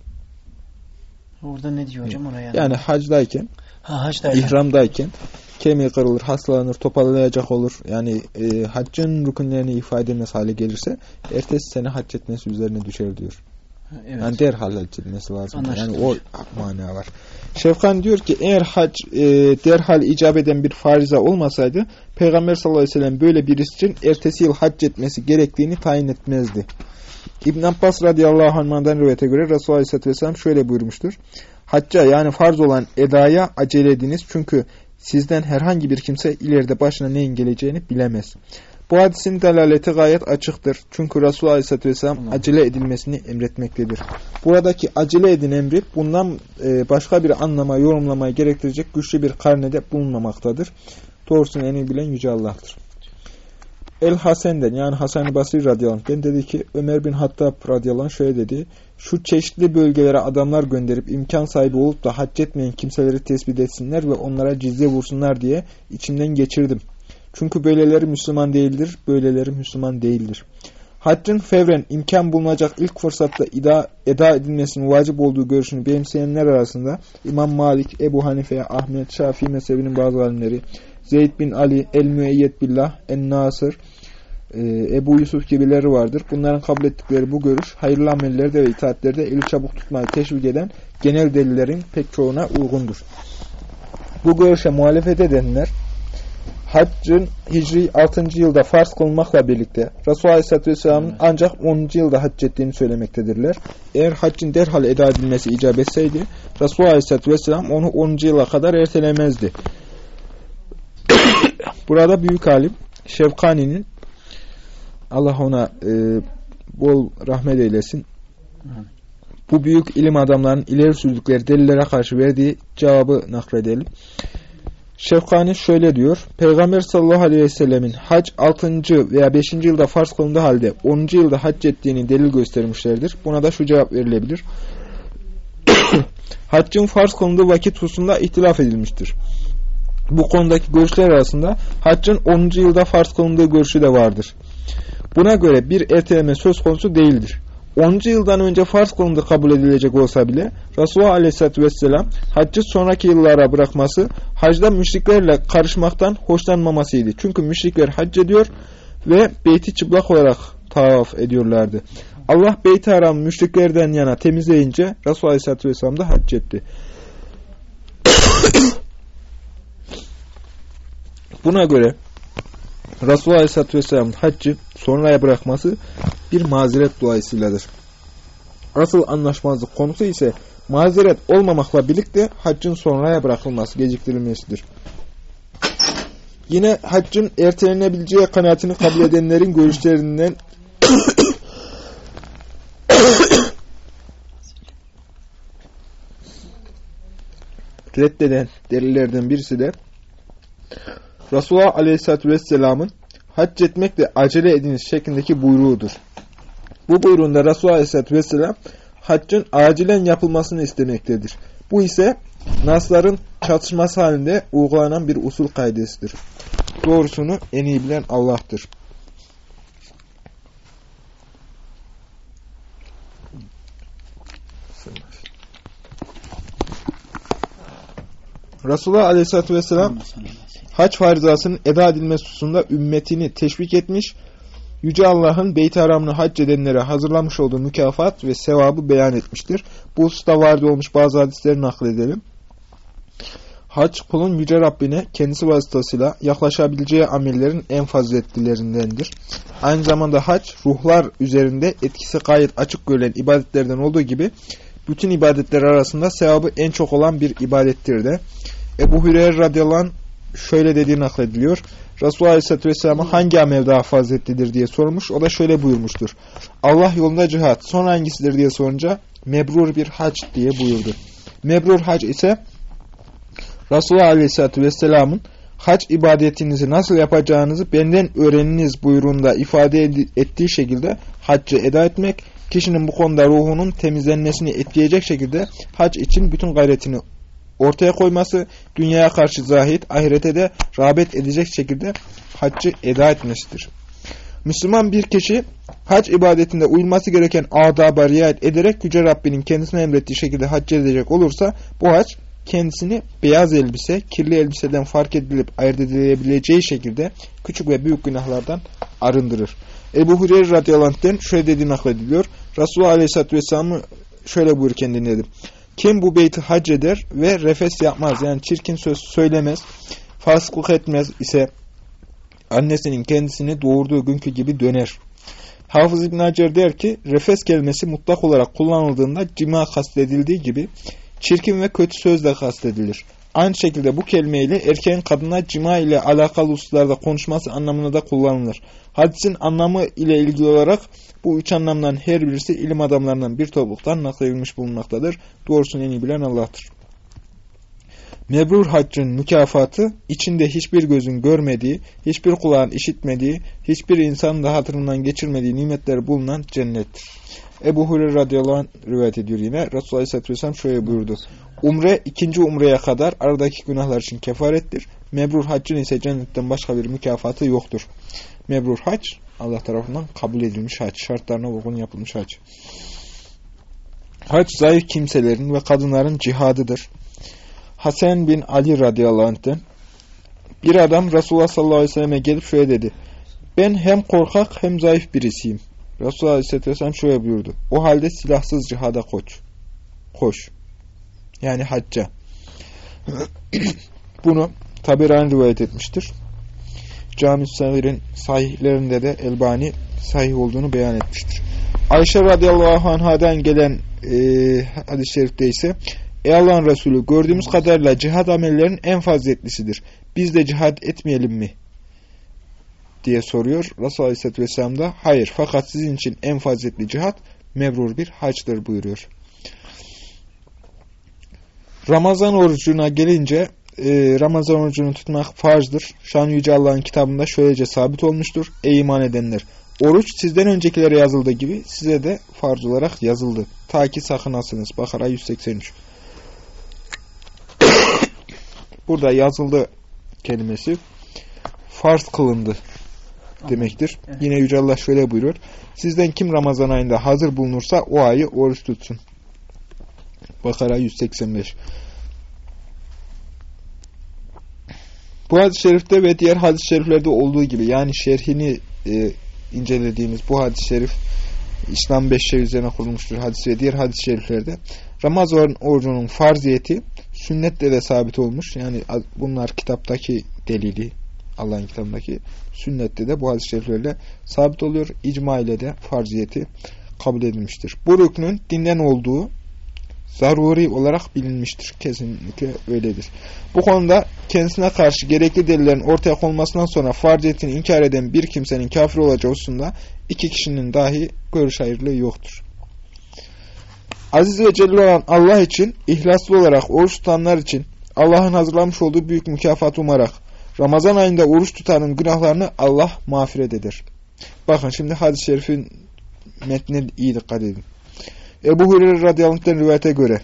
Orada ne diyor hocam oraya? Yani hacdayken, ha, hacdayken. ihramdayken kemiği kırılır, hastalanır, toparlayacak olur. Yani e, haccın rükünlerini ifade etmesi hale gelirse ertesi sene hac etmesi üzerine düşer diyor. Evet. Yani derhal hac etmesi lazım. Anlaşılır. Yani o mana var. Şevkan diyor ki eğer hac e, derhal icap eden bir farize olmasaydı Peygamber sallallahu aleyhi ve sellem böyle birisi için ertesi yıl hac etmesi gerektiğini tayin etmezdi. İbn Abbas radıyallahu anh'dan rivayete göre Resulullah aleyhisselatü vesselam şöyle buyurmuştur. Hacca yani farz olan edaya acele ediniz çünkü sizden herhangi bir kimse ileride başına neyin geleceğini bilemez. Bu hadisin delaleti gayet açıktır. Çünkü Resulullah Aleyhisselatü Vesselam acele edilmesini emretmektedir. Buradaki acele edin emri bundan başka bir anlama, yorumlamaya gerektirecek güçlü bir karnede bulunmamaktadır. Doğrusunu en iyi bilen Yüce Allah'tır. El-Hasen'den yani Hasan-ı Basri radıyallahu anh'den dedi ki Ömer bin Hattab radıyallahu anh şöyle dedi. Şu çeşitli bölgelere adamlar gönderip imkan sahibi olup da hac etmeyen kimseleri tespit etsinler ve onlara cizye vursunlar diye içimden geçirdim. Çünkü böyleleri Müslüman değildir, böyleleri Müslüman değildir. Haccın fevren imkan bulunacak ilk fırsatta eda, eda edilmesinin vacip olduğu görüşünü benimseyenler arasında İmam Malik, Ebu Hanife, Ahmet, Şafii mezhebinin bazı alimleri, Zeyd bin Ali, El-Müeyyed Billah, En-Nasır, Ebu Yusuf gibileri vardır. Bunların kabul ettikleri bu görüş, hayırlı amellerde ve itaatlerde eli çabuk tutmayı teşvik eden genel delillerin pek çoğuna uygundur. Bu görüşe muhalefet edenler, haccın Hicri altıncı yılda farz kılınmakla birlikte Resulullah Aleyhisselatü Vesselam'ın ancak onuncu yılda hac ettiğini söylemektedirler. Eğer haccın derhal eda edilmesi icap etseydi Resulullah Aleyhisselatü Vesselam onu onuncu yıla kadar ertelemezdi. Burada büyük alim Şevkani'nin Allah ona e, bol rahmet eylesin. Bu büyük ilim adamlarının ileri sürdükleri delillere karşı verdiği cevabı nakledelim. Şevkani şöyle diyor. Peygamber sallallahu aleyhi ve sellemin hac altıncı veya beşinci yılda farz kılındığı halde onuncu yılda hac ettiğini delil göstermişlerdir. Buna da şu cevap verilebilir. Haccın farz kılındığı vakit hususunda ihtilaf edilmiştir. Bu konudaki görüşler arasında haccın onuncu yılda farz kılındığı görüşü de vardır. Buna göre bir erteleme söz konusu değildir. onuncu yıldan önce farz kılındığı kabul edilecek olsa bile Resulullah Aleyhisselatü Vesselam haccı sonraki yıllara bırakması hacda müşriklerle karışmaktan hoşlanmamasıydı. Çünkü müşrikler hac ediyor ve beyti çıplak olarak tavaf ediyorlardı. Allah beyti haram müşriklerden yana temizleyince Resulullah Aleyhisselatü Vesselam da hac etti. Buna göre Resulullah Aleyhisselatü Vesselam'ın haccı sonraya bırakması bir mazeret dolayısıyladır. Asıl anlaşmazlık konusu ise mazeret olmamakla birlikte haccın sonraya bırakılması, geciktirilmesidir. Yine haccın ertelenebileceği kanaatini kabul edenlerin görüşlerinden reddeden delillerden birisi de Resulullah Aleyhisselatü Vesselam'ın hac etmekle acele ediniz şeklindeki buyruğudur. Bu buyruğunda Resulullah Aleyhisselatü Vesselam haccın acilen yapılmasını istemektedir. Bu ise nasların çatışması halinde uygulanan bir usul kaidesidir. Doğrusunu en iyi bilen Allah'tır. Resulullah Aleyhisselatü Vesselam hac farizasının eda edilmesi hususunda ümmetini teşvik etmiş, Yüce Allah'ın Beyt-i Haram'ını hac edenlere hazırlamış olduğu mükafat ve sevabı beyan etmiştir. Bu hususta vardı olmuş bazı hadisleri nakledelim. Hac, kulun Yüce Rabbine kendisi vasıtasıyla yaklaşabileceği amellerin en faziletlilerindendir. Aynı zamanda hac, ruhlar üzerinde etkisi gayet açık görülen ibadetlerden olduğu gibi, bütün ibadetler arasında sevabı en çok olan bir ibadettir de. Ebu Hüreyre radıyallahu anh şöyle dediği naklediliyor. Resulullah Aleyhisselatü Vesselam'a hangi amel daha faziletlidir diye sormuş. O da şöyle buyurmuştur. Allah yolunda cihat, sonra hangisidir diye sorunca mebrur bir hac diye buyurdu. Mebrur hac ise Resulullah Aleyhisselatü Vesselam'ın hac ibadetinizi nasıl yapacağınızı benden öğreniniz buyruğunda ifade ettiği şekilde haccı eda etmek, kişinin bu konuda ruhunun temizlenmesini etkileyecek şekilde hac için bütün gayretini ortaya koyması, dünyaya karşı zahid, ahirete de rağbet edecek şekilde haccı eda etmesidir. Müslüman bir kişi hac ibadetinde uyulması gereken adaba riayet ederek Yüce Rabbinin kendisine emrettiği şekilde hac edecek olursa bu hac kendisini beyaz elbise, kirli elbiseden fark edilip ayırt edilebileceği şekilde küçük ve büyük günahlardan arındırır. Ebu Hureyre radıyallahu anh'ten şöyle dediği naklediliyor. Resulullah Aleyhisselatü Vesselam'ı şöyle buyururken dinledim. Kim bu beyti hac eder ve refes yapmaz, yani çirkin söz söylemez, fasıklık etmez ise annesinin kendisini doğurduğu günkü gibi döner. Hafız İbn Hacer der ki, refes kelimesi mutlak olarak kullanıldığında cima kastedildiği gibi çirkin ve kötü söz de kastedilir. Aynı şekilde bu kelimeyle erkeğin kadına cima ile alakalı hususlarda konuşması anlamına da kullanılır. Hadisin anlamı ile ilgili olarak bu üç anlamdan her birisi ilim adamlarından bir topluluktan nakledilmiş bulunmaktadır. Doğrusunu en iyi bilen Allah'tır. Mebrur haccın mükafatı, içinde hiçbir gözün görmediği, hiçbir kulağın işitmediği, hiçbir insanın da hatırından geçirmediği nimetler bulunan cennettir. Ebu Hureyre radıyallahu anh rivayet ediyor yine. Resulullah Aleyhisselatü Vesselam şöyle buyurdu. Umre ikinci umreye kadar aradaki günahlar için kefarettir. Mebrur haccın ise cennetten başka bir mükafatı yoktur. Mebrur hac, Allah tarafından kabul edilmiş hac, şartlarına uygun yapılmış hac. Hac, zayıf kimselerin ve kadınların cihadıdır. Hasan bin Ali radıyallahu anh'ten bir adam Resulullah sallallahu aleyhi ve selleme gelip şöyle dedi. Ben hem korkak hem zayıf birisiyim. Resulullah aleyhisselatü vesselam şöyle buyurdu. O halde silahsız cihada koş. Koş. Yani hacca. Bunu Taberani rivayet etmiştir. Cami-i Sagir'in sahihlerinde de Elbani sahih olduğunu beyan etmiştir. Ayşe radıyallahu anhadan gelen e, hadis-i şerifte ise Ey Allah'ın Resulü, gördüğümüz kadarıyla cihad amellerinin en faziletlisidir. Biz de cihad etmeyelim mi? diye soruyor. Resulullah Aleyhisselatü Vesselam da hayır, fakat sizin için en faziletli cihad mebrur bir haçtır buyuruyor. Ramazan orucuna gelince e, Ramazan orucunu tutmak farzdır. Şan-ı Yüce Allah'ın kitabında şöylece sabit olmuştur. Ey iman edenler! Oruç sizden öncekilere yazıldığı gibi size de farz olarak yazıldı. Ta ki sakınasınız. Bakara yüz seksen üç. Burada yazıldı kelimesi farz kılındı demektir. Evet. Yine Yüce Allah şöyle buyuruyor. Sizden kim Ramazan ayında hazır bulunursa o ayı oruç tutsun. Bakara yüz seksen beş. Bu hadis-i şerifte ve diğer hadis-i şeriflerde olduğu gibi, yani şerhini e, incelediğimiz bu hadis-i şerif İslam beş şey üzerine kurulmuştur hadis ve diğer hadis-i şeriflerde Ramazan orucunun farziyeti sünnetle de sabit olmuş. Yani bunlar kitaptaki delili, Allah'ın kitabındaki, sünnette de bu hadis-i şeriflerle sabit oluyor. İcma ile de farziyeti kabul edilmiştir. Bu rüknün dinden olduğu zaruri olarak bilinmiştir. Kesinlikle öyledir. Bu konuda kendisine karşı gerekli delillerin ortaya konmasından sonra farziyetini inkar eden bir kimsenin kafir olacağı hususunda iki kişinin dahi görüş ayrılığı yoktur. Aziz ve celil olan Allah için, ihlaslı olarak oruç tutanlar için Allah'ın hazırlamış olduğu büyük mükafat umarak Ramazan ayında oruç tutanın günahlarını Allah mağfiret eder. Bakın şimdi hadis-i şerifin metnine iyi dikkat edin. Ebu Hureyre radıyallahu anh'ten rivayete göre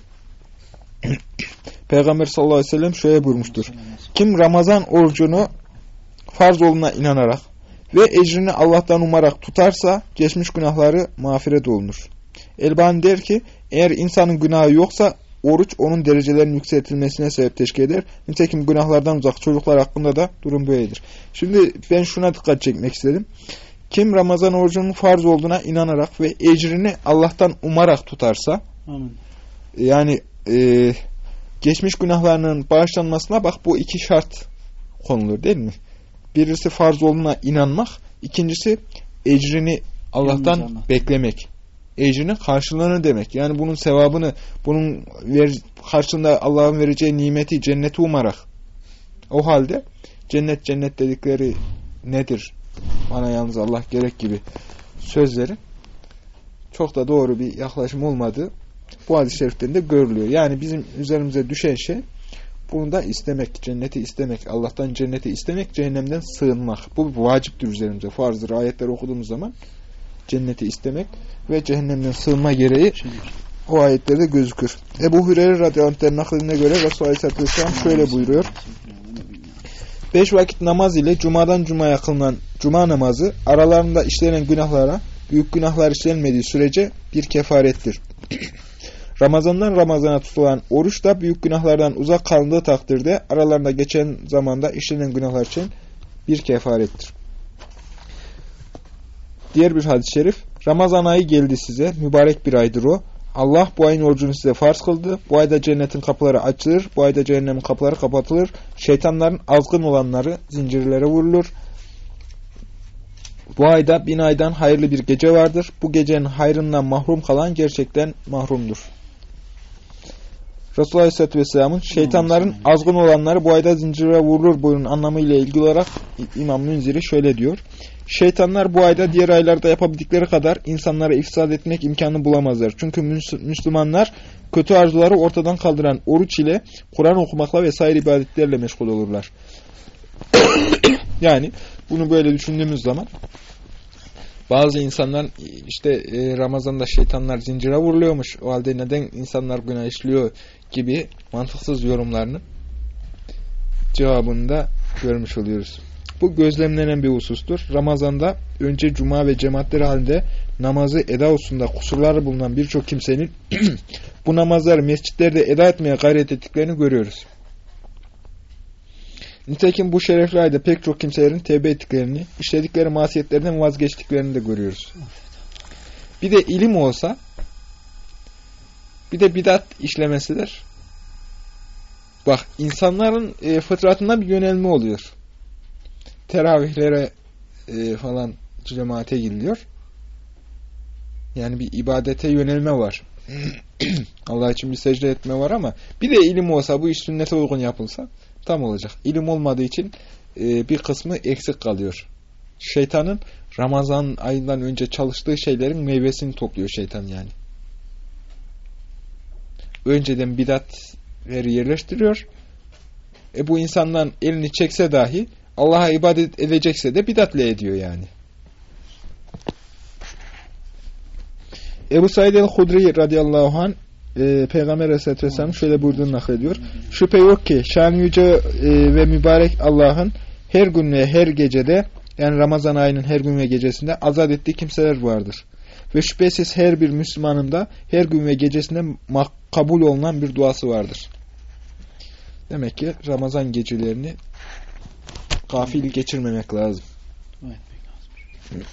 Peygamber sallallahu aleyhi ve sellem şöyle buyurmuştur. Kim Ramazan orucunu farz olduğuna inanarak ve ecrini Allah'tan umarak tutarsa geçmiş günahları mağfiret olunur. Elbani der ki eğer insanın günahı yoksa oruç onun derecelerinin yükseltilmesine sebep teşkil eder. Nitekim günahlardan uzak çocuklar hakkında da durum böyledir. Şimdi ben şuna dikkat çekmek istedim. Kim Ramazan orucunun farz olduğuna inanarak ve ecrini Allah'tan umarak tutarsa, Amin. yani e, geçmiş günahlarının bağışlanmasına bak, bu iki şart konulur değil mi? Birisi farz olduğuna inanmak, ikincisi ecrini Allah'tan İnanmak. beklemek. Ecrinin karşılığını demek. Yani bunun sevabını, bunun ver, karşılığında Allah'ın vereceği nimeti, cenneti umarak. O halde cennet cennet dedikleri nedir? Bana yalnız Allah gerek gibi sözleri çok da doğru bir yaklaşım olmadığı bu hadis-i şeriften de görülüyor. Yani bizim üzerimize düşen şey bunu da istemek, cenneti istemek, Allah'tan cenneti istemek, cehennemden sığınmak. Bu vaciptir üzerimize. Farzdır. Ayetleri okuduğumuz zaman cenneti istemek ve cehennemden sığınma gereği o ayetlerde gözükür. Ebu Hureyre radıyallahu anh'ten nakline göre Resulullah aleyhisselatü vesselam şöyle buyuruyor. Beş vakit namaz ile cumadan cumaya kılınan cuma namazı aralarında işlenen günahlara, büyük günahlar işlenmediği sürece bir kefarettir. Ramazandan Ramazana tutulan oruç da büyük günahlardan uzak kalındığı takdirde aralarında geçen zamanda işlenen günahlar için bir kefarettir. Diğer bir hadis-i şerif, Ramazan ayı geldi size, mübarek bir aydır o. Allah bu ayın orucunu size farz kıldı. Bu ayda cennetin kapıları açılır, bu ayda cehennemin kapıları kapatılır. Şeytanların azgın olanları zincirlere vurulur. Bu ayda bin aydan hayırlı bir gece vardır. Bu gecenin hayrından mahrum kalan gerçekten mahrumdur. Resulullah Aleyhisselatü Vesselam'ın şeytanların azgın olanları bu ayda zincire vurulur buyruğunun anlamıyla ilgili olarak İmam Münziri şöyle diyor. Şeytanlar bu ayda diğer aylarda yapabildikleri kadar insanlara ifsad etmek imkanı bulamazlar. Çünkü Müslümanlar kötü arzuları ortadan kaldıran oruç ile Kur'an okumakla vesaire ibadetlerle meşgul olurlar. Yani bunu böyle düşündüğümüz zaman bazı insanlar işte e, Ramazan'da şeytanlar zincire vuruluyormuş. O halde neden insanlar günah işliyor gibi mantıksız yorumlarını cevabını da görmüş oluyoruz. Bu gözlemlenen bir husustur. Ramazan'da önce cuma ve cemaatleri halinde namazı eda hususunda kusurları bulunan birçok kimsenin bu namazları mescitlerde eda etmeye gayret ettiklerini görüyoruz. Nitekim bu şerefli ayda pek çok kimselerin tevbe ettiklerini, işledikleri masiyetlerden vazgeçtiklerini de görüyoruz. Bir de ilim olsa, bir de bidat işlemesidir. Bak, insanların e, fıtratında bir yönelme oluyor. Teravihlere e, falan cemaate gidiliyor. Yani bir ibadete yönelme var. Allah için bir secde etme var ama bir de ilim olsa, bu iş sünnete uygun yapılsa tam olacak. İlim olmadığı için e, bir kısmı eksik kalıyor. Şeytanın Ramazan ayından önce çalıştığı şeylerin meyvesini topluyor şeytan yani. Önceden bidatleri yerleştiriyor. E bu insandan elini çekse dahi Allah'a ibadet edecekse de bidatle ediyor yani. Ebu Said el-Hudri radıyallahu anh e, Peygamber Aleyhisselatü Vesselam şöyle buyurduğunu naklediyor. Şüphe yok ki şan yüce e, ve mübarek Allah'ın her gün ve her gecede, yani Ramazan ayının her gün ve gecesinde azat ettiği kimseler vardır. Ve şüphesiz her bir Müslümanın da her gün ve gecesinde kabul olunan bir duası vardır. Demek ki Ramazan gecelerini gafil geçirmemek lazım.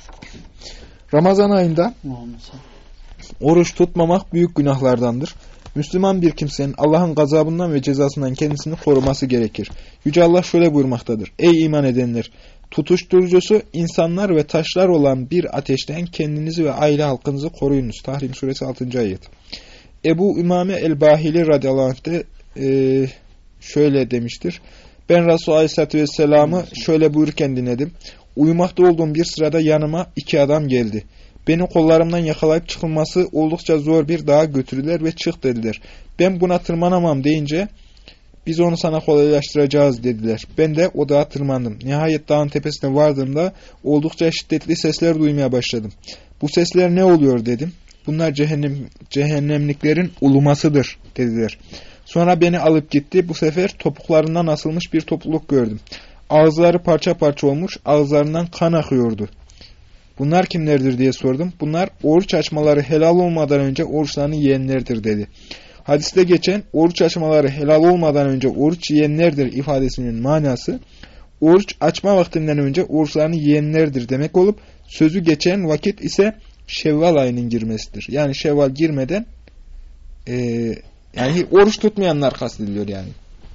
Ramazan ayında oruç tutmamak büyük günahlardandır. Müslüman bir kimsenin Allah'ın gazabından ve cezasından kendisini koruması gerekir. Yüce Allah şöyle buyurmaktadır. Ey iman edenler! Tutuşturucusu insanlar ve taşlar olan bir ateşten kendinizi ve aile halkınızı koruyunuz. Tahrim suresi altıncı ayet. Ebu Ümame el-Bahili radıyallahu anh de e, şöyle demiştir. Ben Resulullah aleyhissalatü vesselam'ı şöyle buyururken dinledim. Uyumakta olduğum bir sırada yanıma iki adam geldi. Beni kollarımdan yakalayıp çıkılması oldukça zor bir dağa götürdüler ve çık dediler. Ben buna tırmanamam deyince biz onu sana kolaylaştıracağız dediler. Ben de o dağa tırmandım. Nihayet dağın tepesine vardığımda oldukça şiddetli sesler duymaya başladım. Bu sesler ne oluyor dedim. Bunlar cehennem, cehennemliklerin ulumasıdır dediler. Sonra beni alıp gitti. Bu sefer topuklarından asılmış bir topluluk gördüm. Ağızları parça parça olmuş, ağızlarından kan akıyordu. Bunlar kimlerdir diye sordum. Bunlar oruç açmaları helal olmadan önce oruçlarını yiyenlerdir dedi. Hadiste geçen oruç açmaları helal olmadan önce oruç yiyenlerdir ifadesinin manası oruç açma vaktinden önce oruçlarını yiyenlerdir demek olup sözü geçen vakit ise Şevval ayının girmesidir. Yani Şevval girmeden e, yani oruç tutmayanlar kastediliyor yani.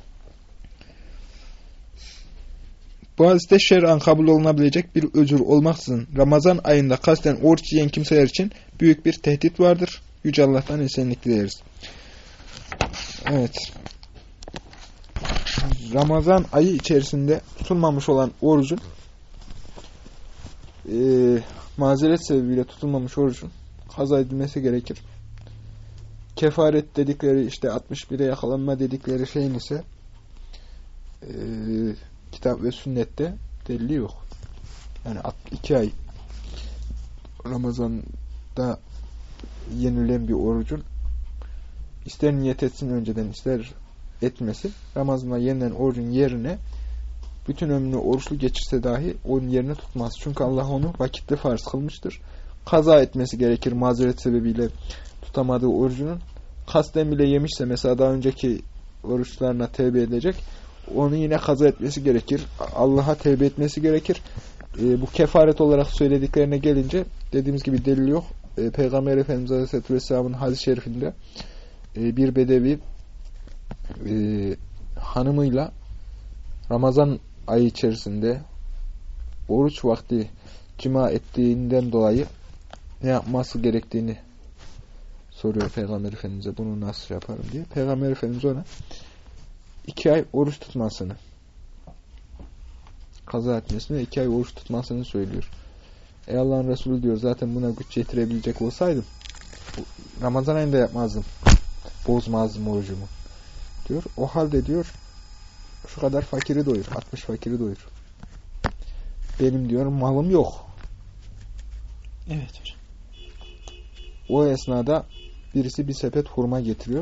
Bu hadiste şer'an kabul olunabilecek bir özür olmaksızın Ramazan ayında kasten oruç yiyen kimseler için büyük bir tehdit vardır. Yüce Allah'tan esenlik dileriz. Evet. Ramazan ayı içerisinde tutulmamış olan orucun e, mazeret sebebiyle tutulmamış orucun kaza edilmesi gerekir. Kefaret dedikleri işte altmış bire yakalanma dedikleri şeyin ise e, kitap ve sünnette delili yok. Yani iki ay Ramazan'da yenilen bir orucun ister niyet etsin önceden ister etmesin Ramazan'da yenilen orucun yerine bütün ömrünü oruçlu geçirse dahi onun yerine tutmaz. Çünkü Allah onu vakitli farz kılmıştır. Kaza etmesi gerekir mazeret sebebiyle tutamadığı orucunun. Kasten bile yemişse mesela daha önceki oruçlarına tevbe edecek. Onu yine kaza etmesi gerekir. Allah'a tevbe etmesi gerekir. E, bu kefaret olarak söylediklerine gelince dediğimiz gibi delil yok. E, Peygamber Efendimiz Aleyhisselatü Vesselam'ın hadis-i şerifinde e, bir bedevi e, hanımıyla Ramazan ayı içerisinde oruç vakti cima ettiğinden dolayı ne yapması gerektiğini soruyor Peygamber Efendimiz'e, bunu nasıl yaparım diye. Peygamber Efendimiz ona iki ay oruç tutmasını, kaza etmesini ve iki ay oruç tutmasını söylüyor. Ey Allah'ın Resulü diyor, zaten buna güç yetirebilecek olsaydım Ramazan ayında yapmazdım, bozmazdım orucumu diyor. O halde diyor şu kadar fakiri doyur, altmış fakiri doyur. Benim diyor malım yok. Evet hocam. O esnada birisi bir sepet hurma getiriyor.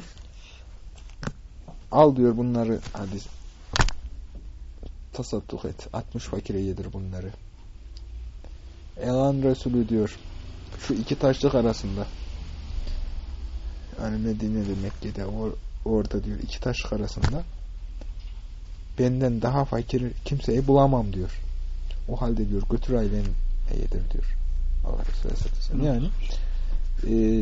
Al diyor bunları, hadi tasadduk et. altmış fakire yedir bunları. Elan Resulü diyor, şu iki taşlık arasında, yani Medine'de, Mekke'de, or orada diyor iki taşlık arasında benden daha fakir kimseyi bulamam diyor. O halde diyor götür aileni yedir diyor. Allah Resulü Aleyhisselam. Yani e,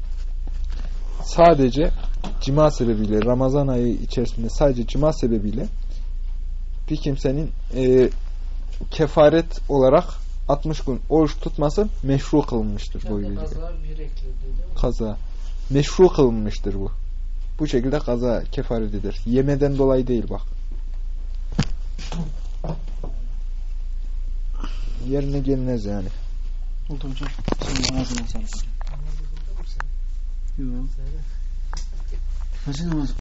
sadece cima sebebiyle, Ramazan ayı içerisinde sadece cima sebebiyle bir kimsenin e, kefaret olarak altmış gün oruç tutması meşru kılınmıştır. Bu kaza bir ekledi, kaza meşru kılınmıştır bu. Bu şekilde kaza kefaret eder. Yemeden dolayı değil bak. Yerine gelmez yani. Oldu hocam. Senin ağzına sağlık. Yok. Nasıl namaz?